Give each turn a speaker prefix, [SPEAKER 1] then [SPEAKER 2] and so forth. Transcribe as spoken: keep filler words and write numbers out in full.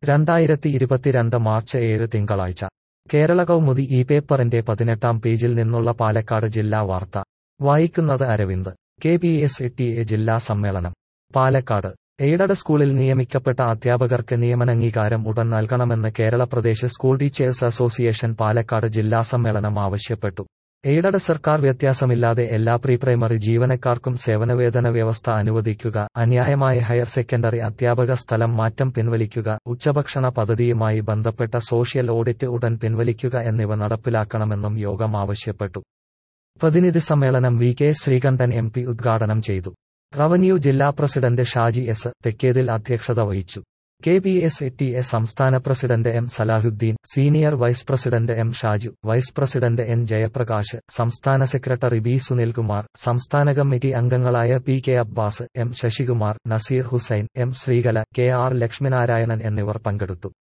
[SPEAKER 1] രണ്ടായിരത്തി ഇരുപത്തിരണ്ട് മാർച്ച് ഏഴ് തിങ്കളാഴ്ച കേരള കൗമുദി ഈ പേപ്പറിന്റെ പതിനെട്ടാം പേജിൽ നിന്നുള്ള പാലക്കാട് ജില്ലാ വാർത്ത വായിക്കുന്നത് Aravind. K P S T A ജില്ലാ സമ്മേളനം പാലക്കാട്. എയ്ഡഡ് സ്കൂളിൽ നിയമിക്കപ്പെട്ട അധ്യാപകർക്ക് നിയമനാംഗീകാരം ഉടൻ നൽകണമെന്ന് Kerala Pradesh school teachers association Palakkad ജില്ലാ സമ്മേളനം ആവശ്യപ്പെട്ടു. എയ്ഡഡ് സർക്കാർ വ്യത്യാസമില്ലാതെ എല്ലാ പ്രീ പ്രൈമറി ജീവനക്കാർക്കും സേവനവേതന വ്യവസ്ഥ അനുവദിക്കുക, അന്യായമായ ഹയർ സെക്കൻഡറി അധ്യാപക സ്ഥലം മാറ്റം പിൻവലിക്കുക, ഉച്ചഭക്ഷണ പദ്ധതിയുമായി ബന്ധപ്പെട്ട സോഷ്യൽ ഓഡിറ്റ് ഉടൻ പിൻവലിക്കുക എന്നിവ നടപ്പിലാക്കണമെന്നും യോഗം ആവശ്യപ്പെട്ടു. പ്രതിനിധി സമ്മേളനം V K Sreekandan M P ഉദ്ഘാടനം ചെയ്തു. റവന്യൂ ജില്ലാ പ്രസിഡന്റ് ഷാജി എസ് തെക്കേതിൽ അധ്യക്ഷത വഹിച്ചു. K P S T A സംസ്ഥാന president M Salahuddin, senior vice president M Shaju, vice president N Jayaprakash, സംസ്ഥാന സെക്രട്ടറി ബി സുനിൽകുമാർ, സംസ്ഥാന കമ്മിറ്റി അംഗങ്ങളായ P K Abbas, M Sasikumar, Naseer Hussain, M Sreekala, K R Lakshminarayanan എന്നിവർ പങ്കെടുത്തു.